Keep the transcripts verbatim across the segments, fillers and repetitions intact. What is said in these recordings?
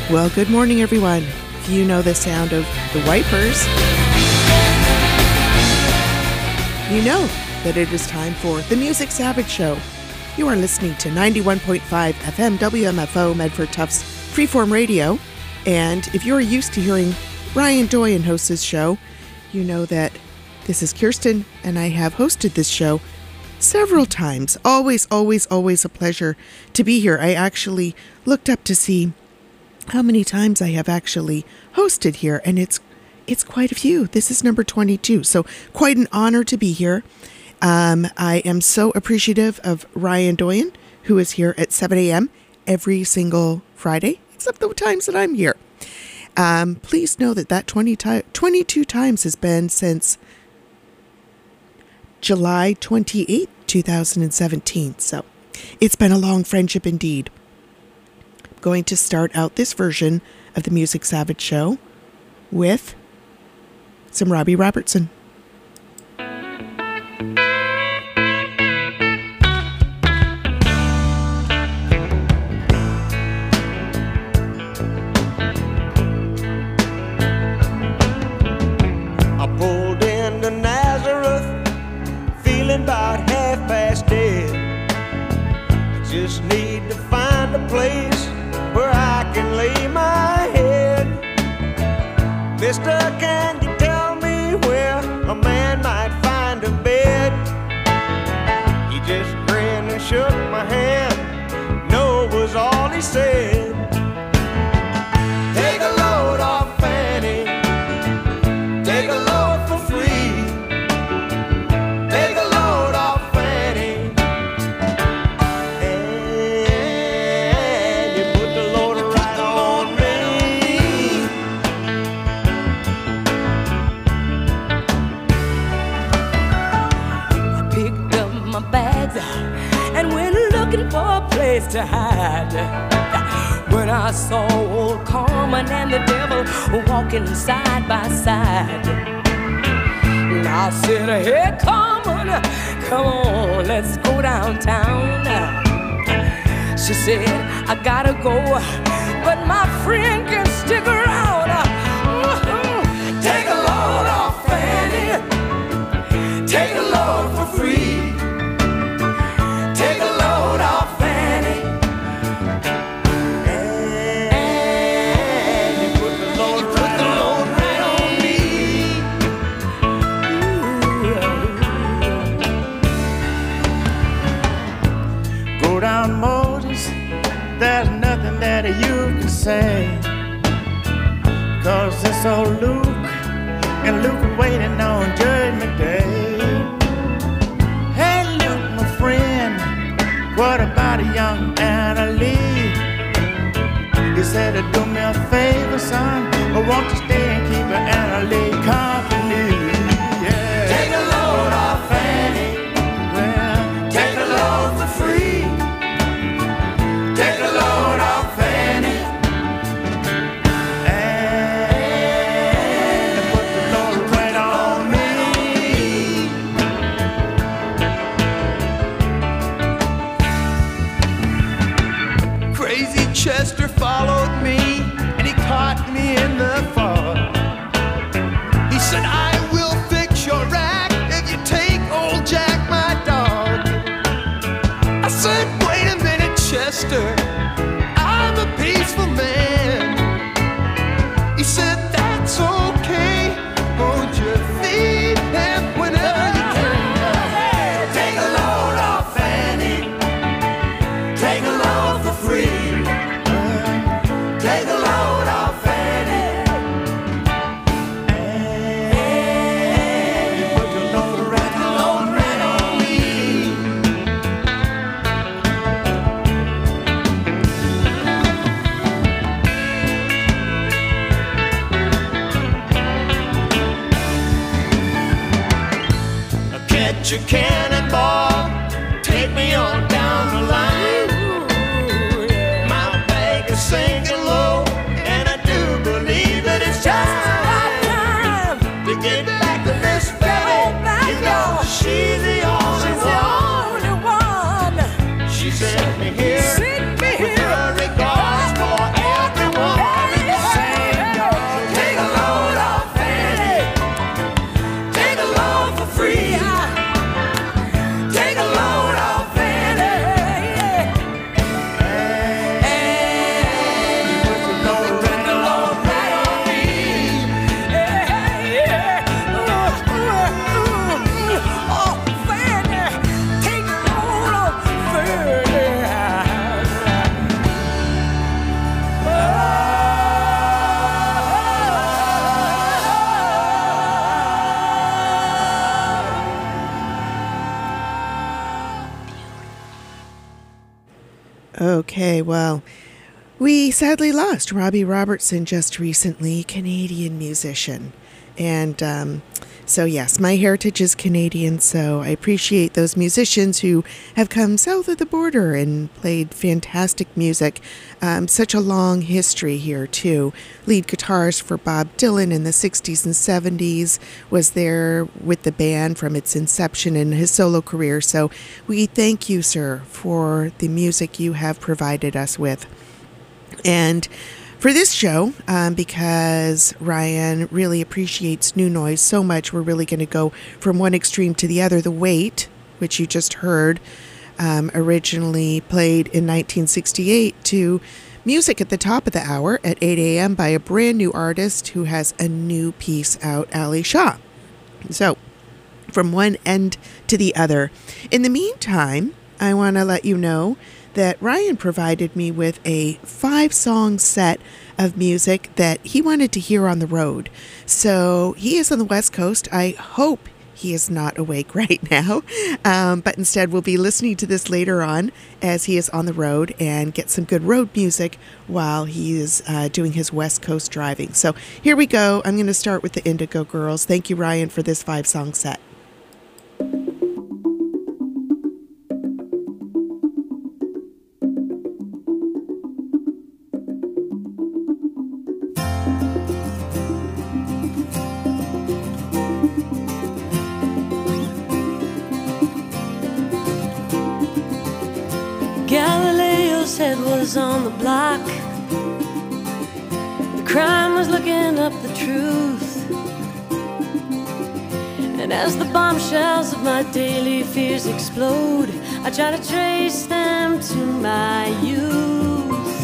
Well, good morning, everyone. If you know the sound of the wipers, you know that it is time for the Music Savage Show. You are listening to ninety-one point five F M W M F O Medford Tufts Freeform Radio. And if you're used to hearing Ryan Doyen host this show, you know that this is Kirsten, and I have hosted this show several times. Always, always, always a pleasure to be here. I actually looked up to see how many times I have actually hosted here, and it's it's quite a few. This is number twenty-two, so quite an honor to be here. Um, I am so appreciative of Ryan Doyen, who is here at seven a.m. every single Friday, except the times that I'm here. Um, please know that that twenty ti- twenty-two times has been since July twenty-eighth, twenty seventeen, so it's been a long friendship indeed. Going to start out this version of the Music Savage Show with some Robbie Robertson. I pulled into Nazareth, feeling about half past dead. I just need to find a place where I can lay my head. Mister, can you tell me where a man might find a bed? He just grinned and shook my hand. No was all he said. Take a load off Fanny, take a load for free. Take a load off Fanny, and you put the load right on me. I picked up my bags and went looking for a place to hide. When I saw old Carmen and the devil walking side by side, and I said, hey Carmen, come on, let's go downtown. She said, I gotta go, but my friend can stick around. Take a load off Fanny, take a load for free. Take a load off Fanny, and you put the load, put the load right on me. Ooh. Go down Moses, there's nothing that you can say, 'cause it's old Luke, and Luke is waiting on Judgment Day. Hey Luke, my friend, what about a young Anna Lee? He said, do me a favor, son, or won't you stay and keep Anna Lee company? Yeah. Take a load off Fanny, well, take a load for free. Take a load off Fanny, and put the load right on me. Crazy Chester followed me, and he caught me in the fall. He said, I will fix your rack if you take old Jack, my dog. I said, wait a minute, Chester, I'm a peaceful man. He said, that's okay, won't you feed him whenever you can? Take a load off Fanny, take a load for free. Take a load off Fanny, and you put the load right, load right on me. Catch a cannonball, take me on down the line. My bag is sinking low, and I do believe that it's time to get back to Miss Fanny. You know she's the only one. She sent me here with her regards for everyone. Okay, well, we sadly lost Robbie Robertson just recently, Canadian musician. And um, so, yes, my heritage is Canadian, so I appreciate those musicians who have come south of the border and played fantastic music. Um, such a long history here, too. Lead guitarist for Bob Dylan in the sixties and seventies, was there with the band from its inception in his solo career. So we thank you, sir, for the music you have provided us with. And for this show, um, because Ryan really appreciates New Noise so much, we're really going to go from one extreme to the other. The Wait, which you just heard, um, originally played in nineteen sixty-eight, to music at the top of the hour at eight a.m. by a brand new artist who has a new piece out, Ali Shah. So, from one end to the other. In the meantime, I want to let you know that Ryan provided me with a five-song set of music that he wanted to hear on the road. So he is on the West Coast. I hope he is not awake right now, um, but instead we'll be listening to this later on as he is on the road and get some good road music while he is uh, doing his West Coast driving. So here we go. I'm going to start with the Indigo Girls. Thank you, Ryan, for this five-song set. Galileo's head was on the block. The crime was looking up the truth. And as the bombshells of my daily fears explode, I try to trace them to my youth.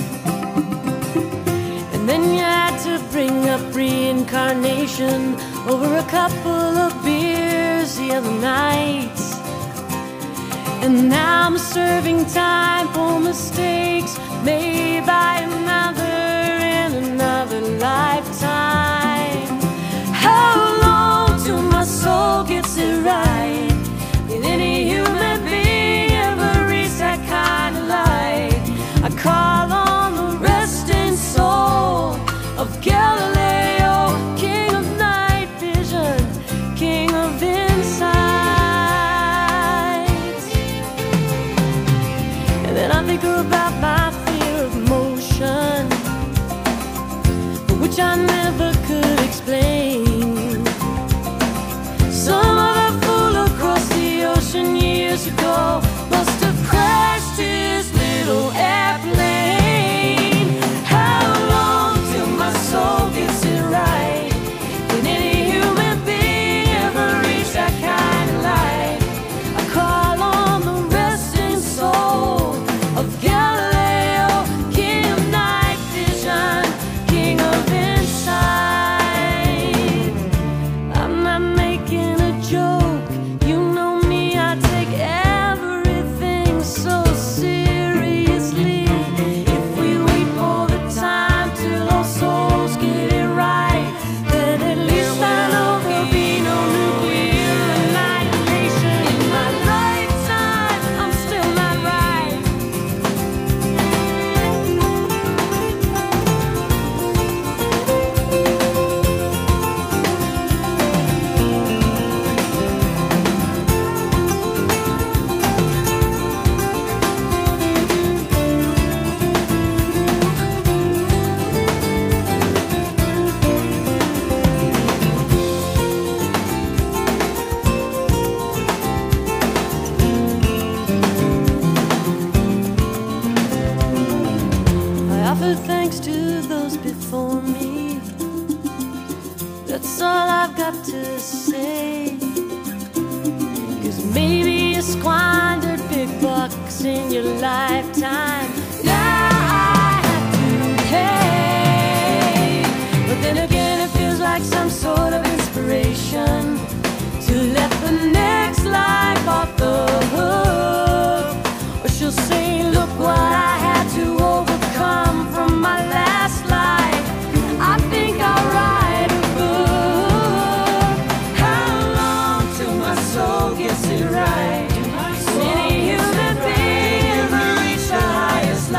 And then you had to bring up reincarnation over a couple of beers the other night. And now I'm serving time for mistakes made by another in another lifetime. How long till my soul gets it right? Did any human being ever reach that kind of light? I call on the resting soul of Galileo, king of night vision, king of insight. Then I think about my fear of motion, which I never could explain. Some other fool across the ocean years ago must have crashed his little airplane. How long till my soul gets it right? Can any human being ever reach that kind of light? I call on the resting soul of Galileo, king of night vision, king of insight. I'm not making a joke, you know me, I take everything so seriously. If we wait for the time till our souls get it right, then at least I know there'll be no nuclear annihilation. In my lifetime, I'm still not right. I offer thanks to those before me. That's all I've got to say. 'Cause maybe you squandered big bucks in your lifetime. Now I have to pay. But then again, it feels like some sort of inspiration to let the next life off the hook. Or she'll say, look what I had to overcome from my last life. I think I'll write a book. How long till my soul gets it right? Any human being ever reach the highest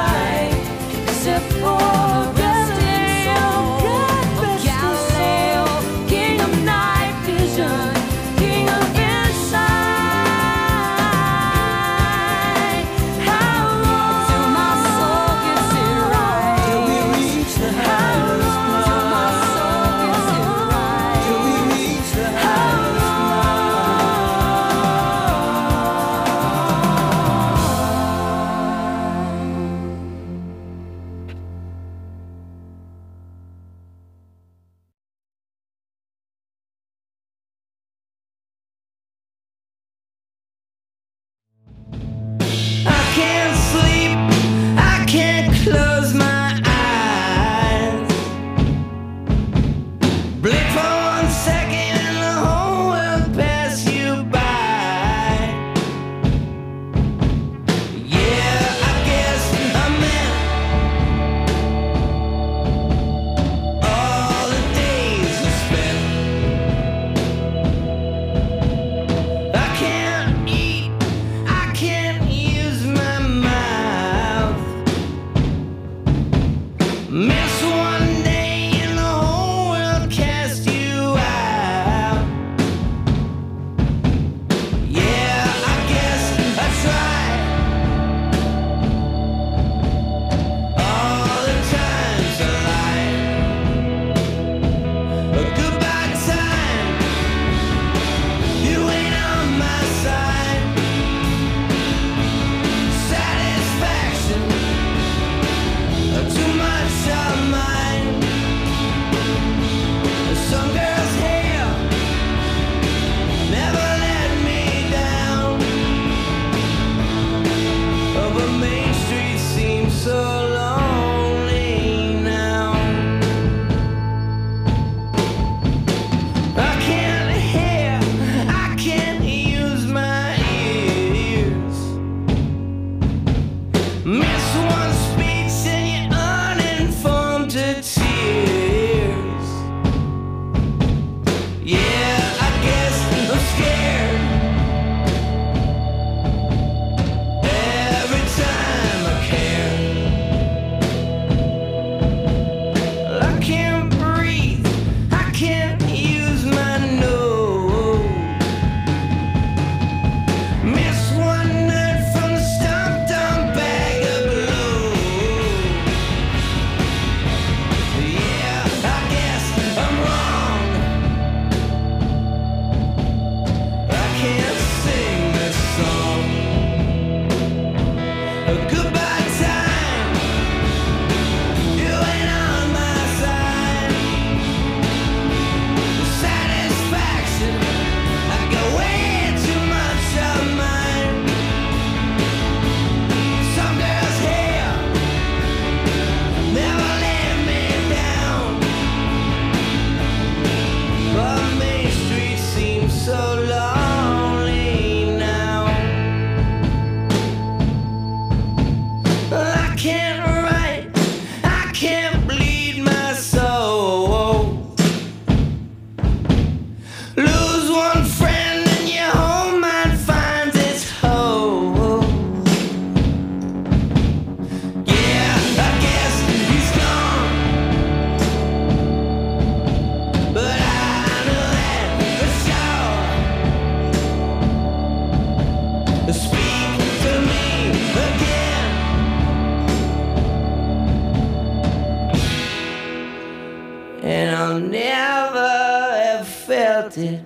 felt it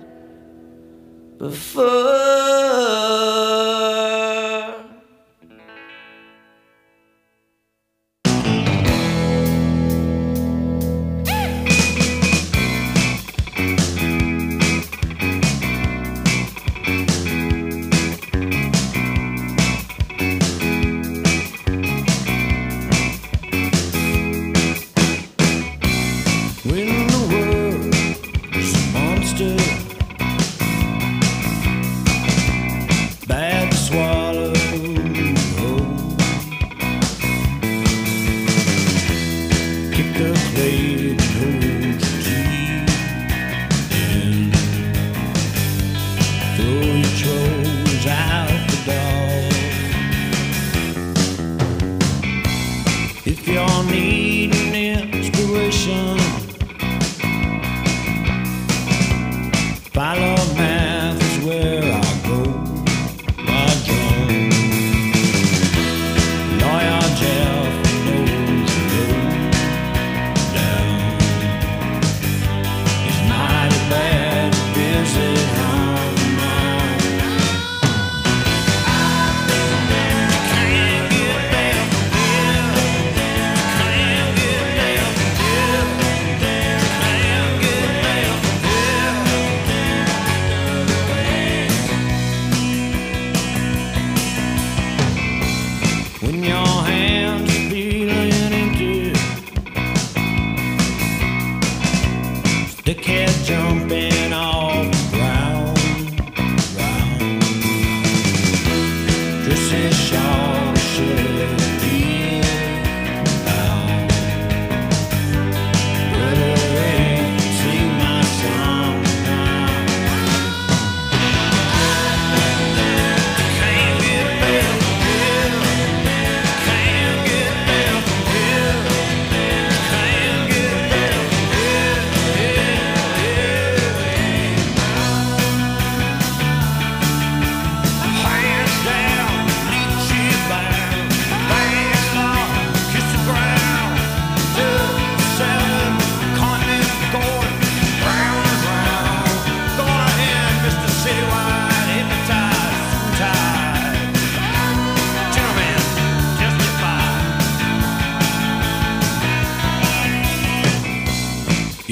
before.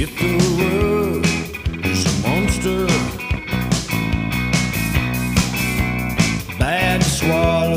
If the world is a monster, bad to swallow.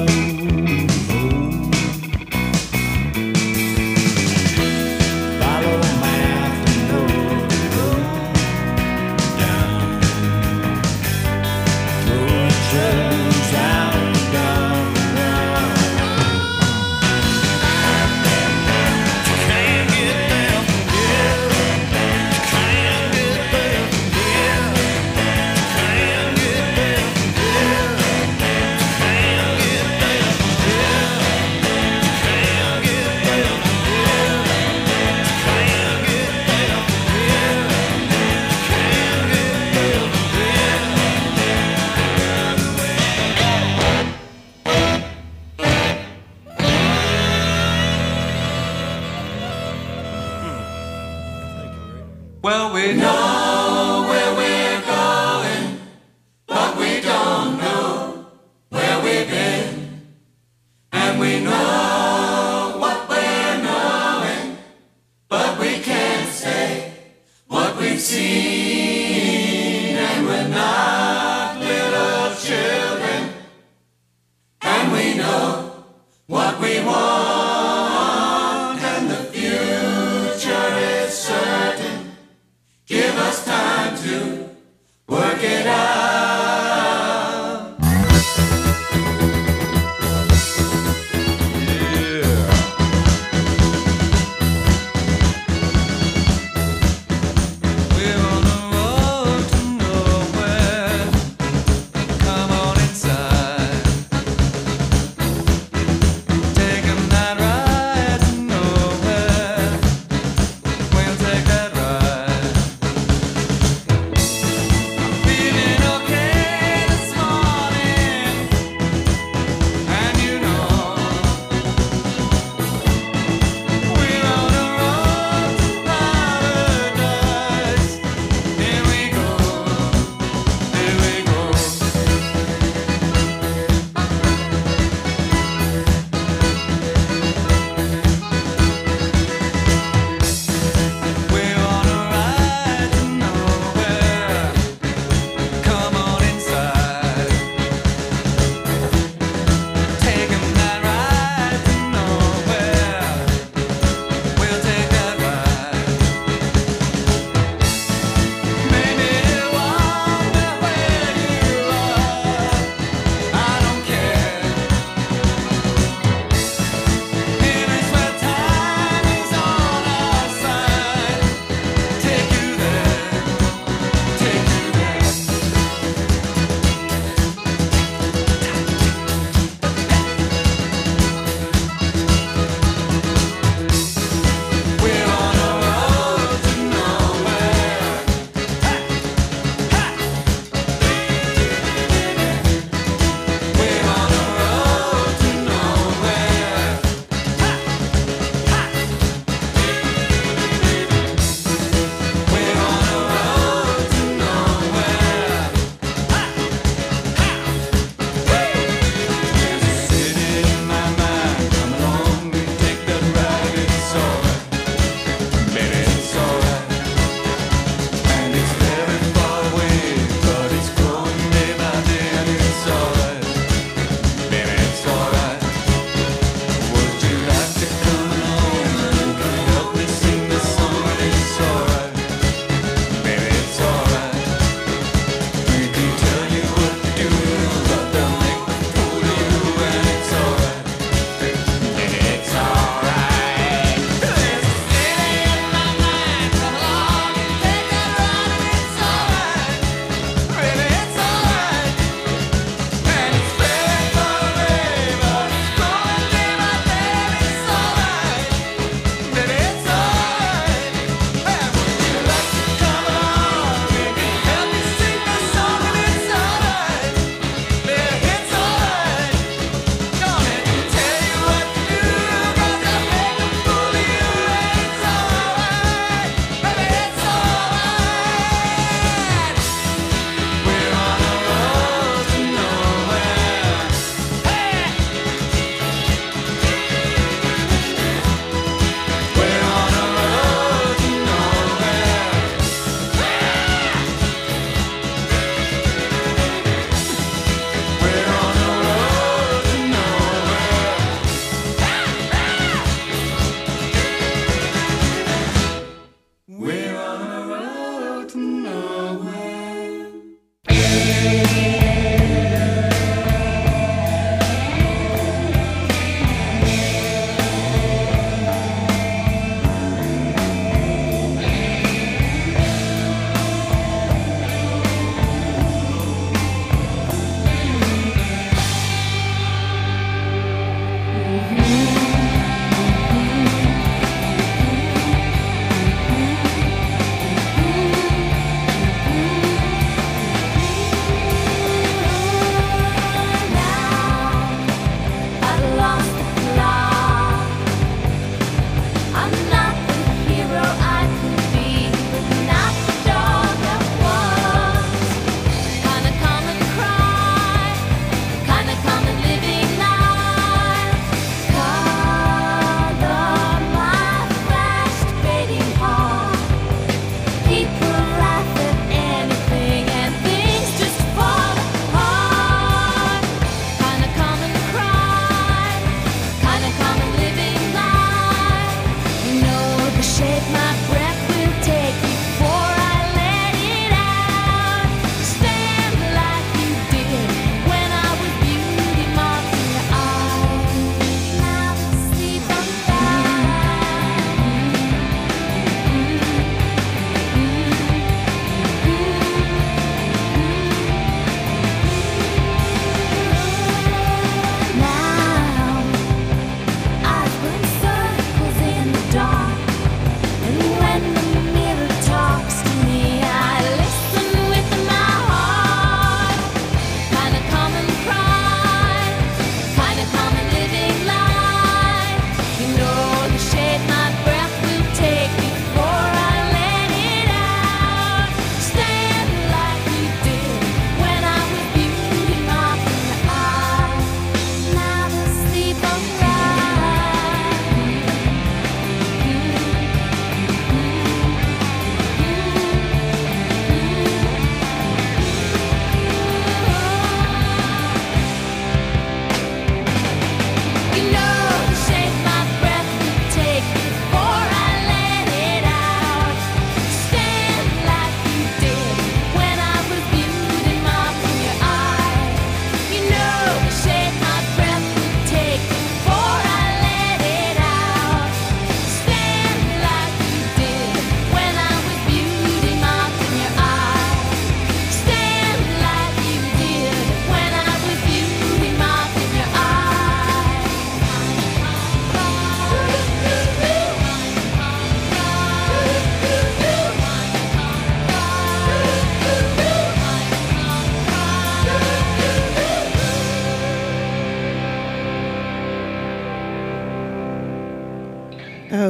Well, we know where we're going, but we don't know where we've been. And we know what we're knowing, but we can't say what we've seen. And we're not little children, and we know what we want, and the future is certain. Give us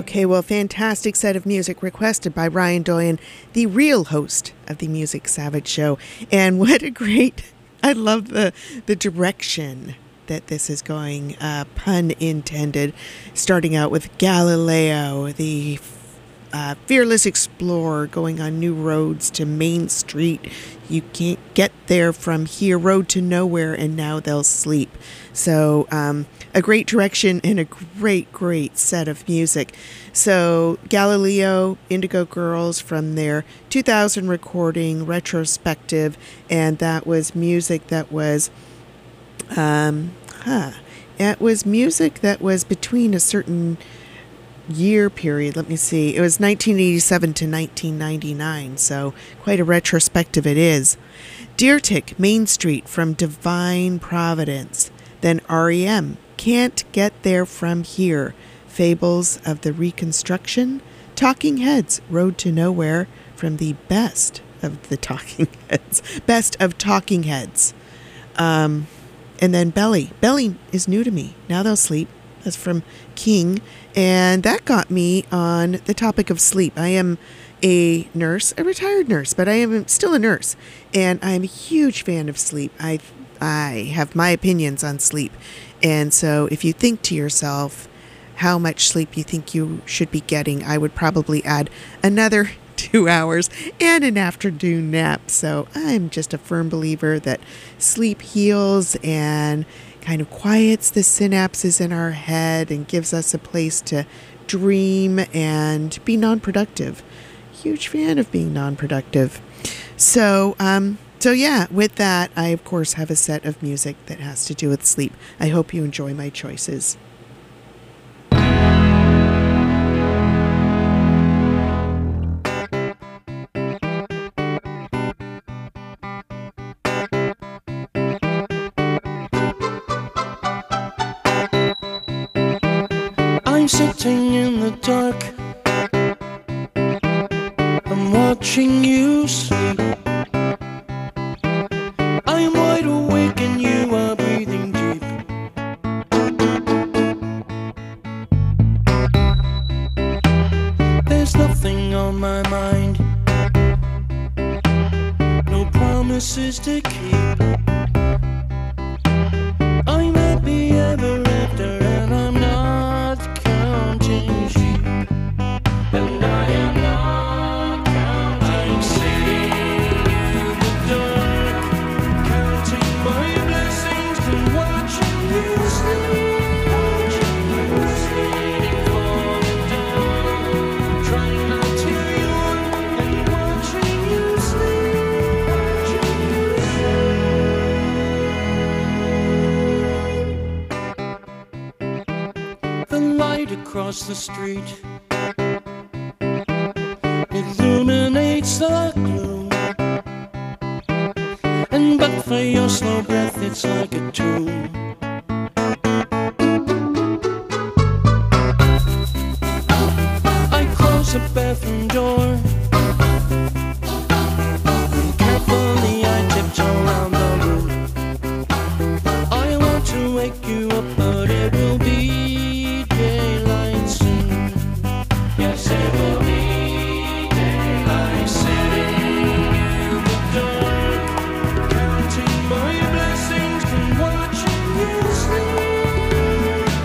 Okay, well, fantastic set of music requested by Ryan Doyen, the real host of the Music Savage Show. And what a great, I love the the direction that this is going, uh, pun intended, starting out with Galileo, the uh, fearless explorer going on new roads to Main Street. You can't get there from here, road to nowhere, and now they'll sleep. So um, a great direction and a great, great set of music. So Galileo, Indigo Girls from their two thousand recording, retrospective, and that was music that was, um, huh, it was music that was between a certain year period. Let me see. It was nineteen eighty-seven to nineteen ninety-nine, so quite a retrospective it is. Deertick, Main Street from Divine Providence. Then R E M, Can't Get There From Here. Fables of the Reconstruction. Talking Heads, Road to Nowhere from the best of the Talking Heads. Best of Talking Heads. Um, and then Belly. Belly is new to me. Now They'll Sleep. That's from King. And that got me on the topic of sleep. I am a nurse, a retired nurse, but I am still a nurse. And I'm a huge fan of sleep. I I have my opinions on sleep. And so if you think to yourself how much sleep you think you should be getting, I would probably add another two hours and an afternoon nap. So I'm just a firm believer that sleep heals and kind of quiets the synapses in our head and gives us a place to dream and be non-productive. Huge fan of being non-productive. So, um, so yeah, with that, I of course have a set of music that has to do with sleep. I hope you enjoy my choices. I'm sitting in the dark, I'm watching you sleep. I'm wide awake and you are breathing deep. There's nothing on my mind, no promises to keep. I'm happy ever after and I'm not counting sheep. And I am not counting. I'm sitting in the dark, counting my blessings and watching you sleep. Watching you sleep for the dawn, trying not to yawn and watching you sleep. Watching you sleep. The light across the street illuminates the gloom, and but for your slow breath it's like a tomb. I close the bathroom door and carefully I tiptoe around the room. I want to wake you up but it will be daylight soon. Yes, it will be.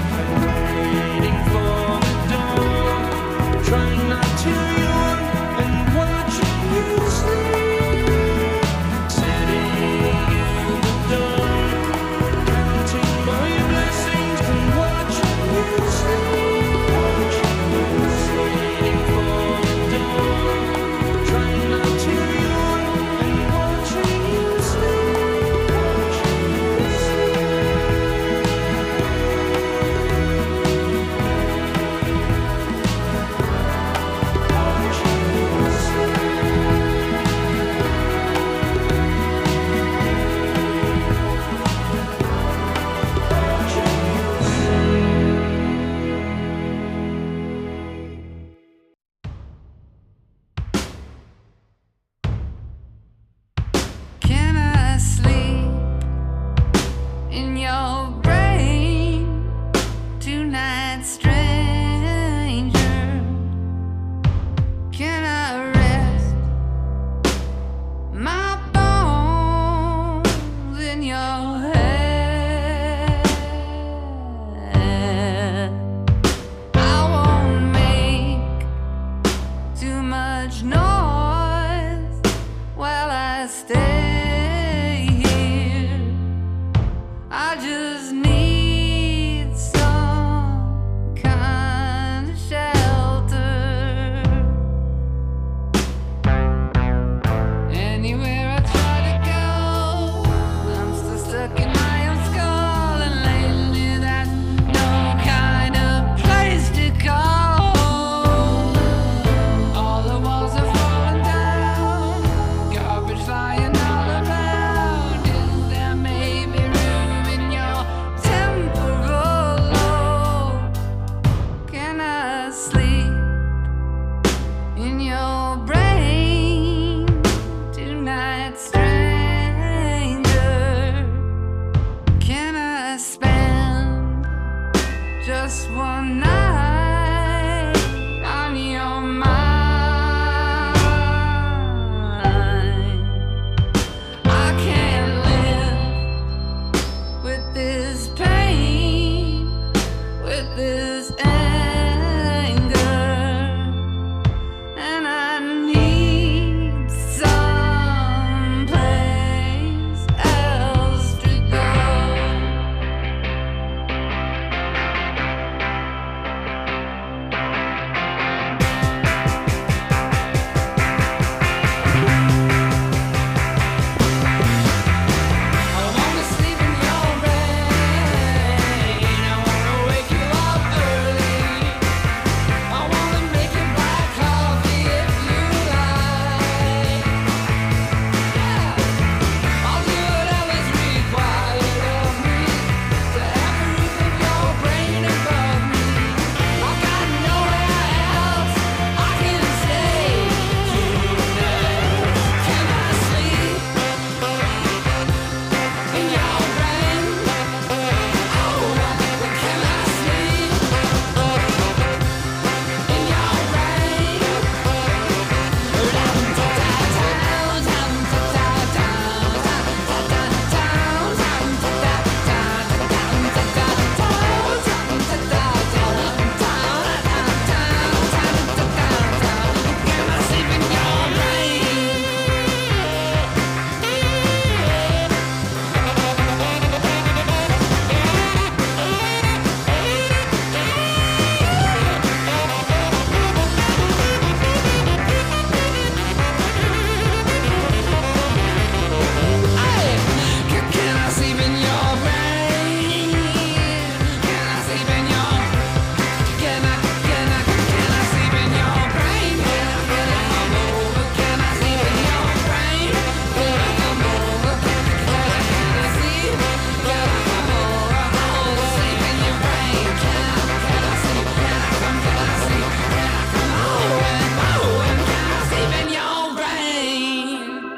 Trying not to yawn and much noise while I stay here. I just need some kind of shelter. Anywhere I try to go, I'm still stuck in my own skull, and lately that's no kind of place to go. All the walls are falling down, garbage flying all around. Is there maybe room in your temporal lobe? Can I sleep in your brain tonight, stranger? Can I spend just one night on your mind? I can't live with this pain, with this anger, and I need some place else to go. I wanna sleep in your rain. I wanna wake you up early. I wanna make you black coffee if you like. Yeah, I'll do whatever's required of me to have the roof of your brain above me. I got nowhere else I can stay tonight. Can I sleep in your brain? Oh, can I sleep in your brain? Can I sleep in your brain? Hey, can can I sleep in your brain? Can I sleep in your? Can I can I can I sleep in your brain? Can I can I come over? Can I sleep in your brain? Can I come over? Can I can I can I sleep? Can I come over? I wanna sleep in your brain. Can I can I sleep? Can I come? Can I sleep? Can I come over? Over? Can I sleep in your brain?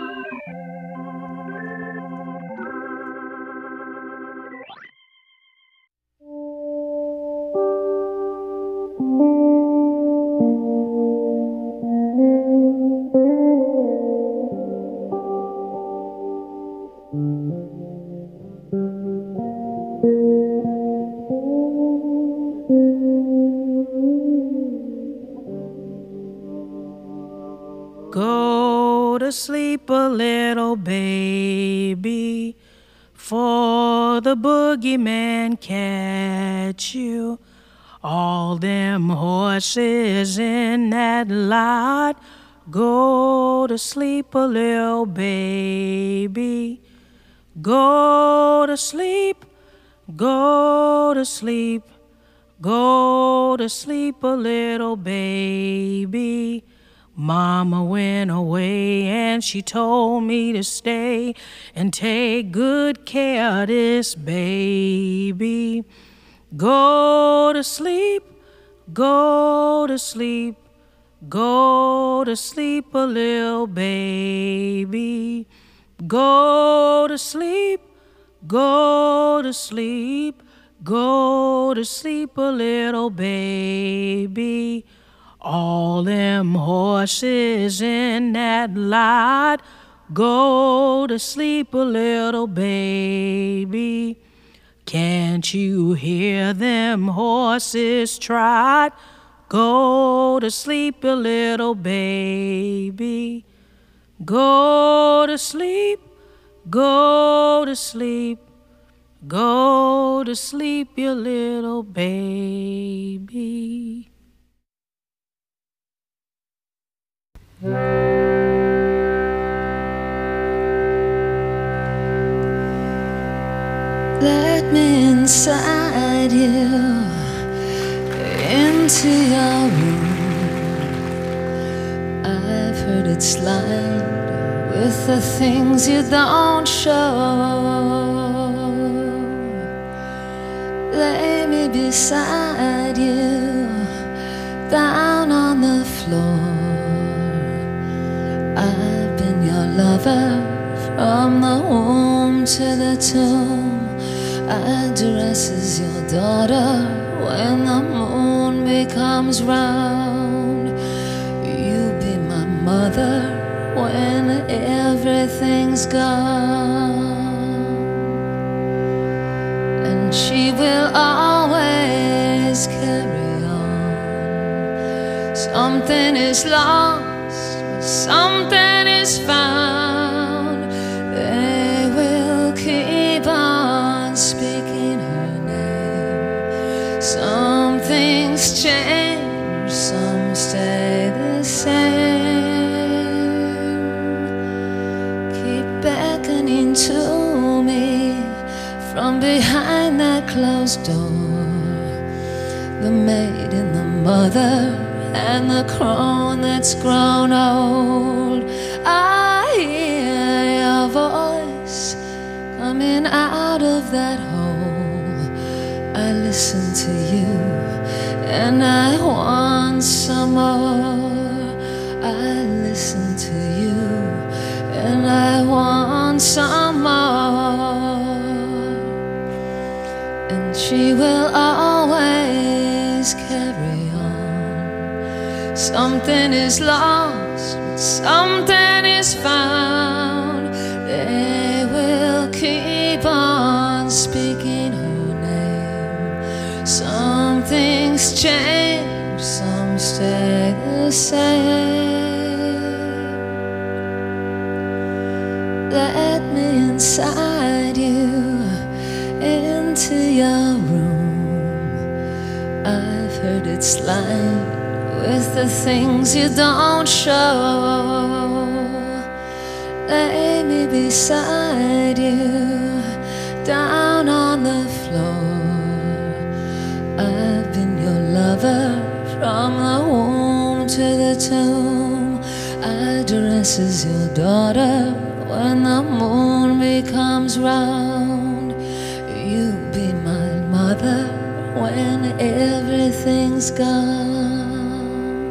Go to sleep a little baby, for the boogeyman catch you. All them horses in that lot, go to sleep a little baby. Go to sleep, go to sleep, go to sleep a little baby. Mama went away and she told me to stay and take good care of this baby. Go to sleep, go to sleep, go to sleep a little baby. Go to sleep, go to sleep, go to sleep a little baby. All them horses in that lot, go to sleep a little baby. Can't you hear them horses trot? Go to sleep, you little baby. Go to sleep, go to sleep. Go to sleep, you little baby. Let me inside you, into your room. I've heard it's lined with the things you don't show. Lay me beside you, down on the floor. I've been your lover from the womb to the tomb. I dress as your daughter when the moon becomes round. You be my mother when everything's gone. And she will always carry on. Something is lost, but something is found. They will keep on speaking her name. Some things change, some stay the same. Keep beckoning to me from behind that closed door. The maid and the mother and the crone that's grown old. I hear your voice coming out of that hole. I listen to you and I want some more. I listen to you and I want some more. And she will always carry on. Something is lost, but something is found. They will keep on speaking her name. Some things change, some stay the same. Let me inside you, into your room. I've heard it's lined with the things you don't show. Lay me beside you, down on the floor. I've been your lover from the womb to the tomb. I dress as your daughter when the moon becomes round. You be my mother when everything's gone.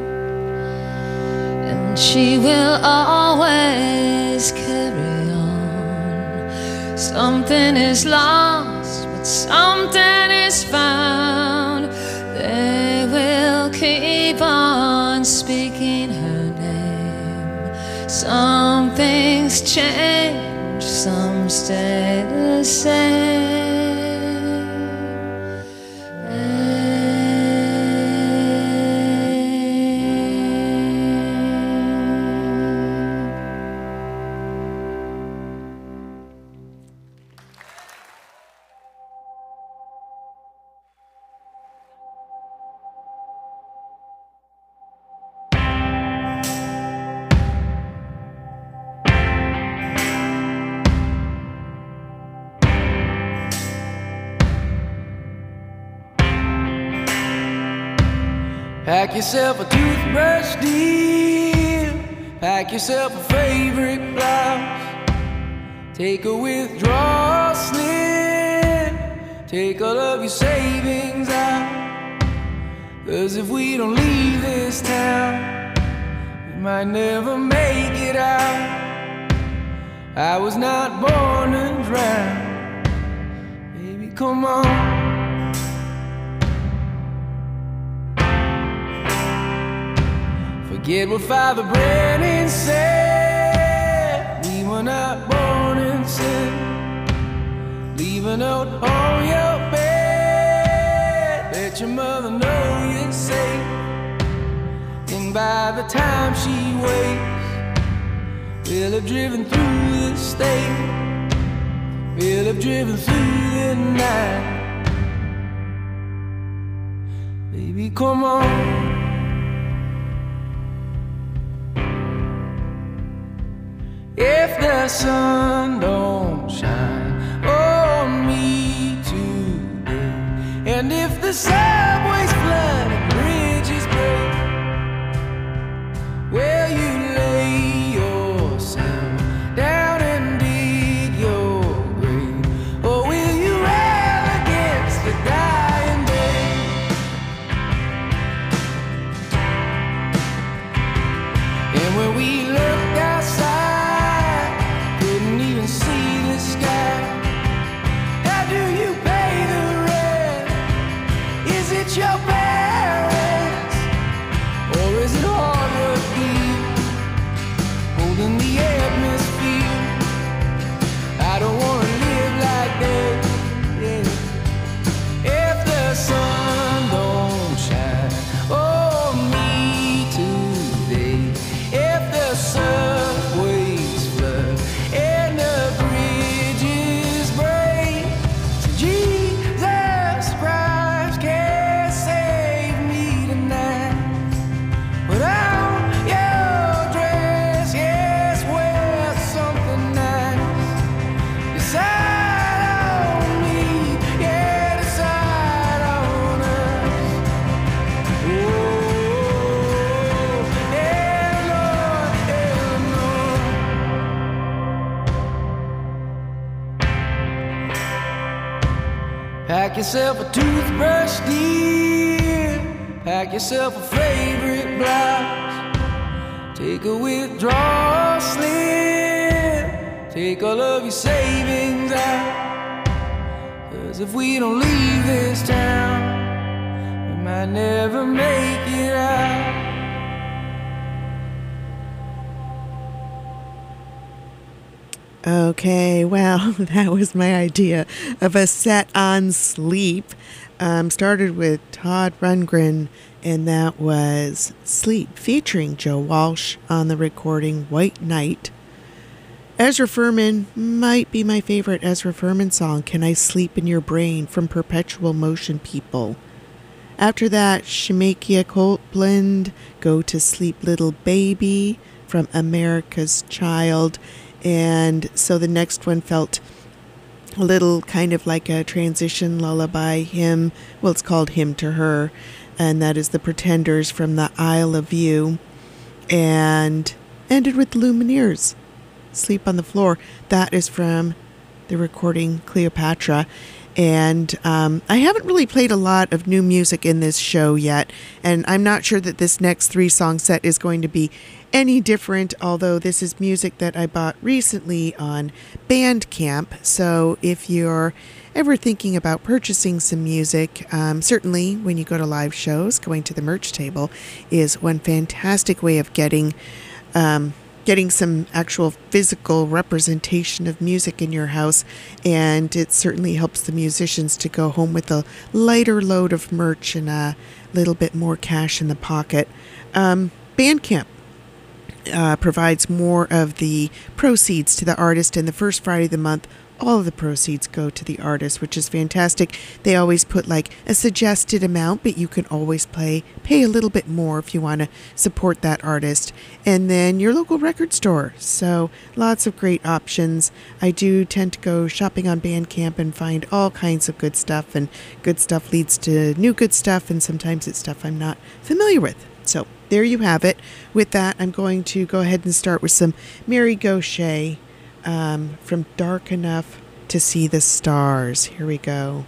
And she will always carry on. Something is lost, but something is found. They will keep on speaking her name. Some things change, some stay the same. Pack yourself a toothbrush, dear. Pack yourself a favorite blouse. Take a withdrawal slip. Take all of your savings out. 'Cause if we don't leave this town, we might never make it out. I was not born to drown. Baby, come on. Forget what Father Brennan said. We were not born in sin. Leave a note on your bed. Let your mother know you're safe. And by the time she wakes, we'll have driven through the state, we'll have driven through the night. Baby, come on. If the sun don't shine on me today, and if the subways flood and bridges break, will you lay yourself down and dig your grave, or will you rail against the dying day? And when we looked outside, couldn't even see the sky. How do you pay the rent? Is it your parents, or is it hard work deep, holding the atmosphere? I don't wanna live like that, yeah. If the sun don't shine on me today, if the subways flood and the bridges break, so Jesus Christ can save me tonight. Put on your dress, yes, wear something nice. Decide on me, yeah, decide on us. Oh, yeah, Lord, yeah, Lord. Pack yourself a toothbrush, dear. Pack yourself a favorite blouse. Take a withdrawal slip. Take all of your savings out. 'Cause if we don't leave this town, we might never make it out. Okay, well, that was my idea of a set on Sleep. Um, started with Todd Rundgren, and that was Sleep, featuring Joe Walsh on the recording White Knight. Ezra Furman might be my favorite Ezra Furman song, Can I Sleep in Your Brain, from Perpetual Motion People. After that, Shemekia Copeland, Go to Sleep Little Baby, from America's Child. And so the next one felt a little kind of like a transition lullaby hymn. Well, it's called Hymn to Her. And that is the Pretenders from the Isle of You. And ended with Lumineers, Sleep on the Floor. That is from the recording Cleopatra. And um, I haven't really played a lot of new music in this show yet. And I'm not sure that this next three-song set is going to be any different, although this is music that I bought recently on Bandcamp. So if you're ever thinking about purchasing some music, um, certainly when you go to live shows, going to the merch table is one fantastic way of getting um, getting some actual physical representation of music in your house. And it certainly helps the musicians to go home with a lighter load of merch and a little bit more cash in the pocket. Um, Bandcamp Uh, provides more of the proceeds to the artist, and the first Friday of the month, all of the proceeds go to the artist, which is fantastic. They always put like a suggested amount, but you can always pay pay a little bit more if you want to support that artist. And then your local record store. So lots of great options. I do tend to go shopping on Bandcamp and find all kinds of good stuff, and good stuff leads to new good stuff, and sometimes it's stuff I'm not familiar with. So there you have it. With that, I'm going to go ahead and start with some Mary Gauthier um, from Dark Enough to See the Stars. Here we go.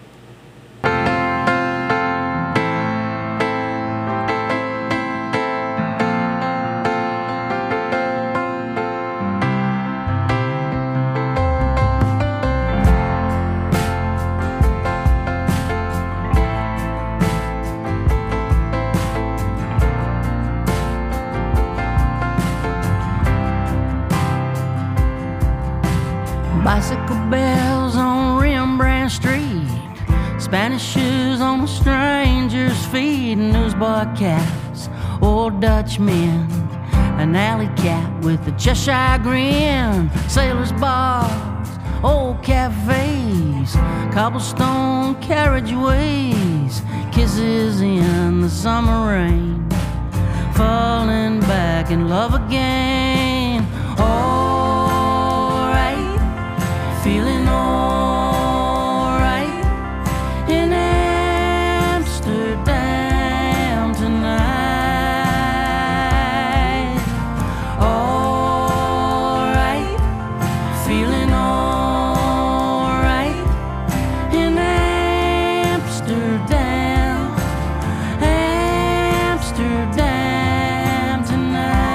Bicycle bells on Rembrandt Street, Spanish shoes on a stranger's feet, newsboy caps old Dutchman, an alley cat with a Cheshire grin, sailors' bars, old cafes, cobblestone carriageways, kisses in the summer rain, falling back in love again. Alright, feeling alright in Amsterdam tonight. Alright, feeling alright in Amsterdam, Amsterdam tonight.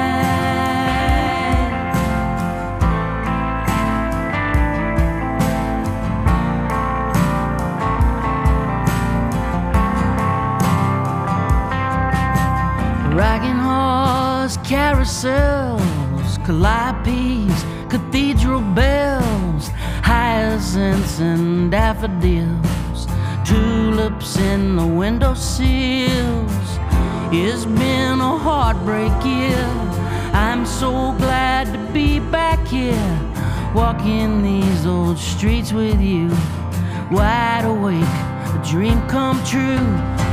Rocking horse carousels, calliopes, cathedral bells, hyacinths and daffodils, tulips in the windowsills. It's been a heartbreak year. I'm so glad to be back here, walking these old streets with you, wide awake, a dream come true.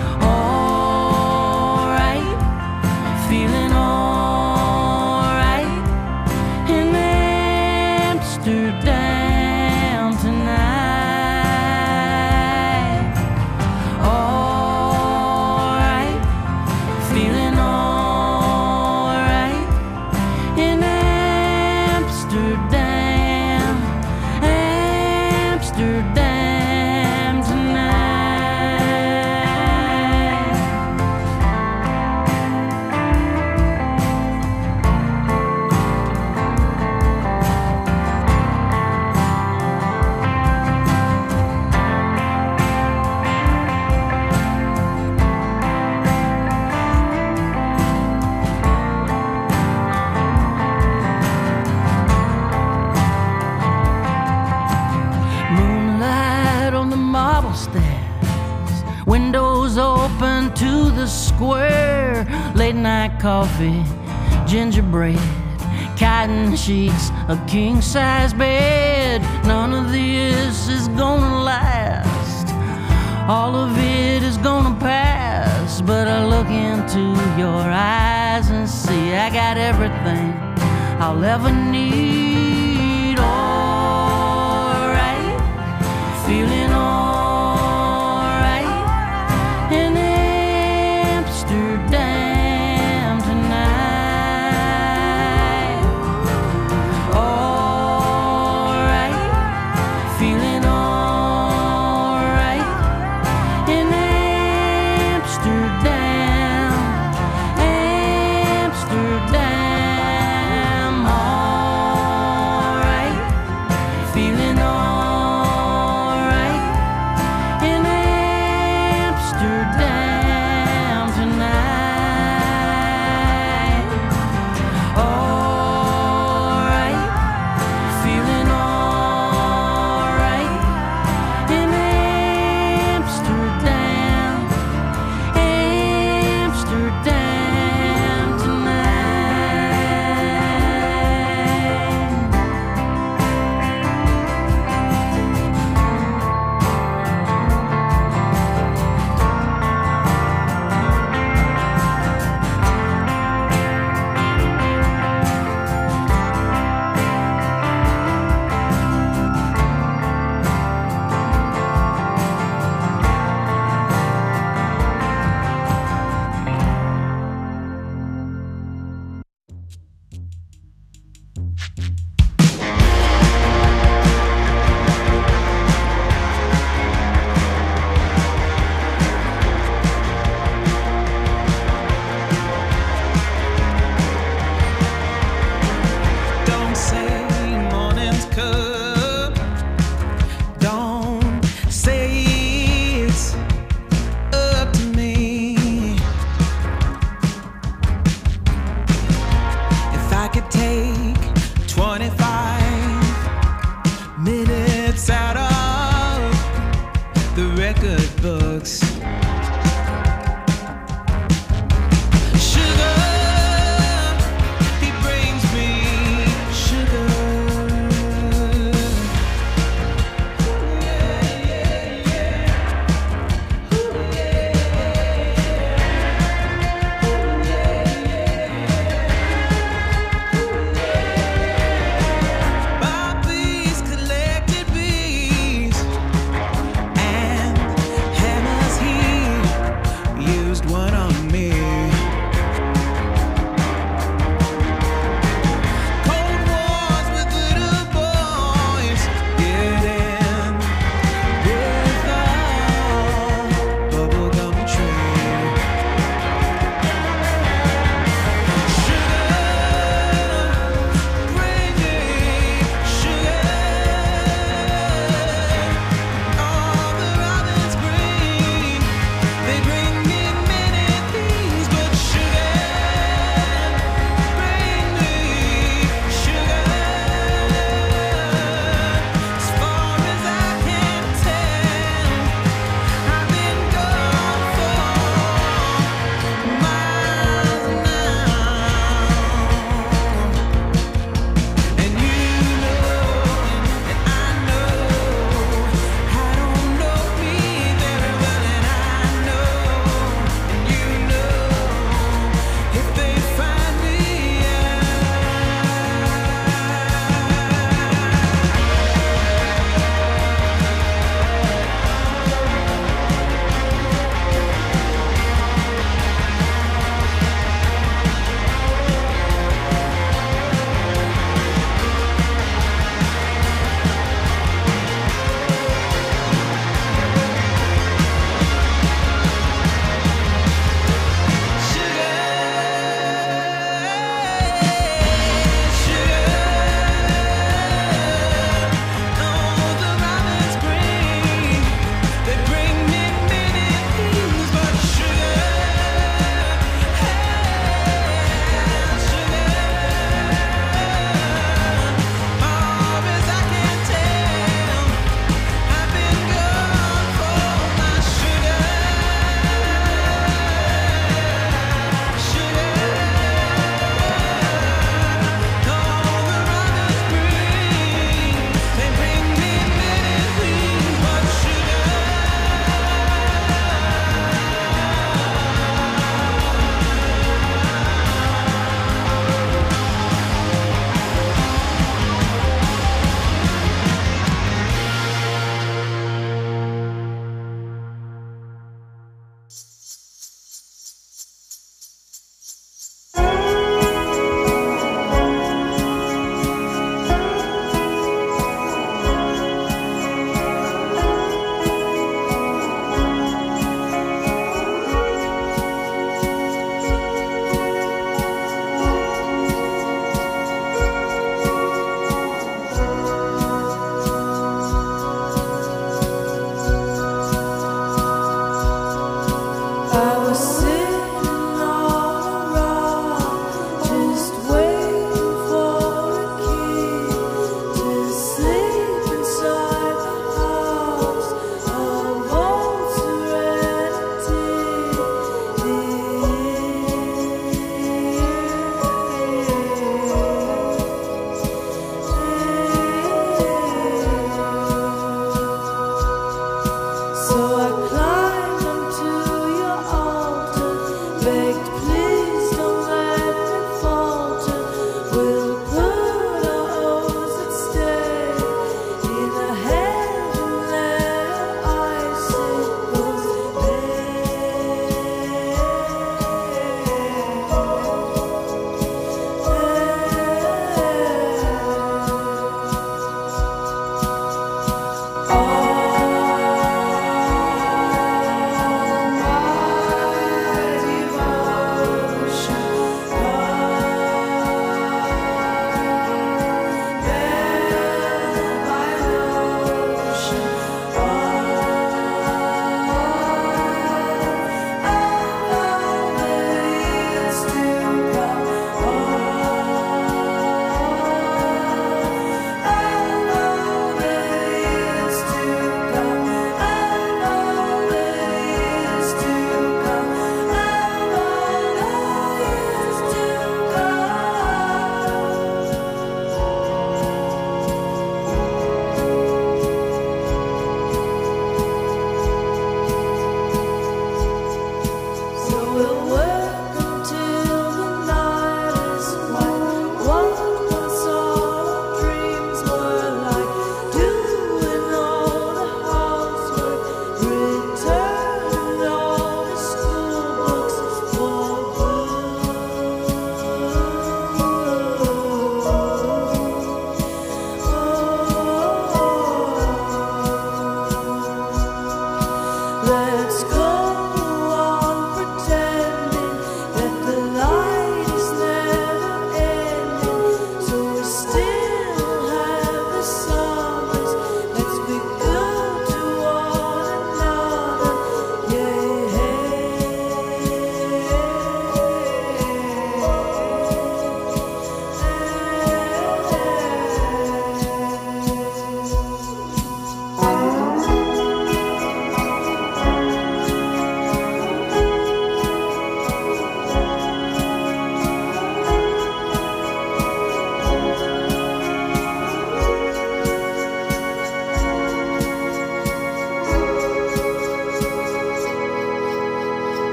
Alright, feeling alright in Amsterdam tonight. Alright, feeling alright in Amsterdam, Amsterdam tonight. Moonlight on the marble stairs, windows open to the square, late night coffee, gingerbread, cotton sheets, a king-size bed. None of this is gonna last, all of it is gonna pass, but I look into your eyes and see I got everything I'll ever need. Alright, feeling alright in Amsterdam tonight. Alright, feeling alright in Amsterdam, Amsterdam. Alright, feeling alright in Amsterdam tonight. Alright, feeling alright in Amsterdam, Amsterdam Don't say morning's come. Don't say it's up to me. If I could take twenty-five minutes out of the record books,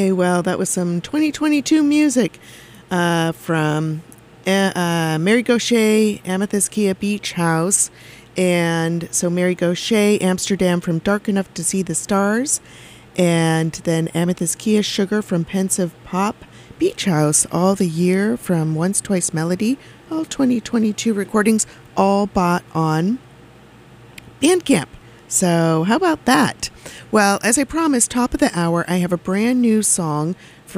Okay, well, that was some twenty twenty-two music uh, from uh, uh, Mary Gauthier, Amethyst Kia Beach House. And so Mary Gauthier, Amsterdam from Dark Enough to See the Stars. And then Amethyst Kia Sugar from Pensive Pop. Beach House All the Year from Once Twice Melody. All twenty twenty-two recordings, all bought on Bandcamp. So how about that? Well, as I promised, top of the hour, I have a brand new song